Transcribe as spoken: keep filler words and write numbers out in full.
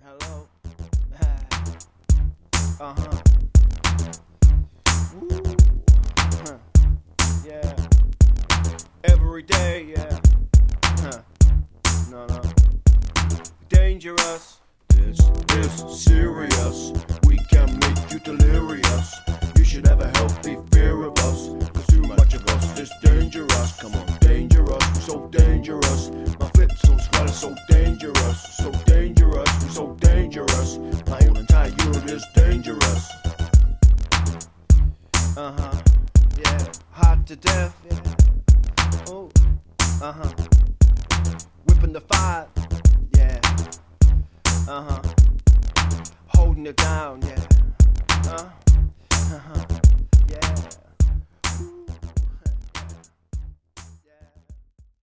Hello. uh huh. Woo. Huh. Yeah. Every day, yeah. Huh. No, no. Dangerous. This is serious. We can make you delirious. You should have a healthy fear of us, cause too much of us is dangerous. Come on, dangerous, we're so dangerous. My flip so squad is so dangerous. So dangerous, we're so dangerous. My whole entire unit is dangerous. Uh huh. Yeah. Hot to death. Yeah. Oh. Uh huh. Whipping the fire. Yeah. Uh huh. Holding it down. Yeah.